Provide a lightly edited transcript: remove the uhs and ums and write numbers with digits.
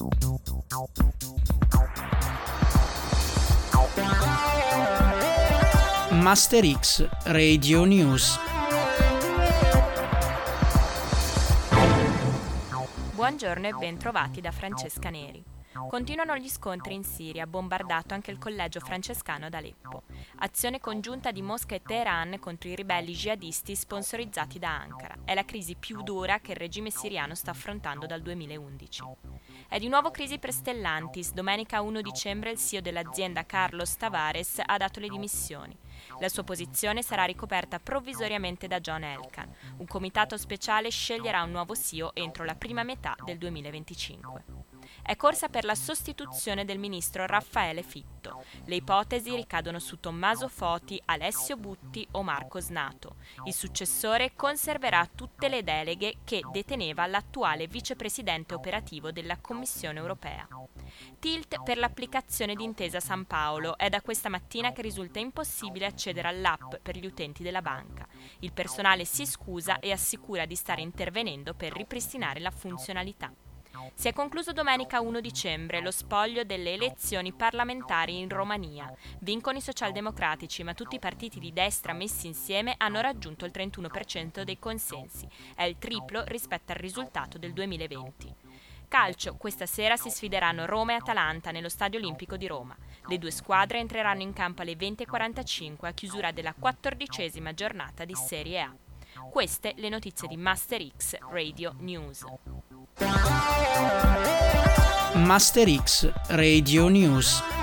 Master X Radio News. Buongiorno e ben trovati da Francesca Neri. Continuano gli scontri in Siria, bombardato anche il collegio francescano ad Aleppo. Azione congiunta di Mosca e Teheran contro i ribelli jihadisti sponsorizzati da Ankara. È la crisi più dura che il regime siriano sta affrontando dal 2011. È di nuovo crisi per Stellantis. Domenica 1 dicembre il CEO dell'azienda Carlos Tavares ha dato le dimissioni. La sua posizione sarà ricoperta provvisoriamente da John Elkann. Un comitato speciale sceglierà un nuovo CEO entro la prima metà del 2025. È corsa per la sostituzione del ministro Raffaele Fitto. Le ipotesi ricadono su Tommaso Foti, Alessio Butti o Marco Snato. Il successore conserverà tutte le deleghe che deteneva l'attuale vicepresidente operativo della Commissione europea. Tilt per l'applicazione di Intesa San Paolo. È da questa mattina che risulta impossibile accedere all'app per gli utenti della banca. Il personale si scusa e assicura di stare intervenendo per ripristinare la funzionalità. Si è concluso domenica 1 dicembre lo spoglio delle elezioni parlamentari in Romania. Vincono i socialdemocratici, ma tutti i partiti di destra messi insieme hanno raggiunto il 31% dei consensi. È il triplo rispetto al risultato del 2020. Calcio, questa sera si sfideranno Roma e Atalanta nello Stadio Olimpico di Roma. Le due squadre entreranno in campo alle 20:45 a chiusura della 14ª giornata di Serie A. Queste le notizie di Master X Radio News. Master X Radio News.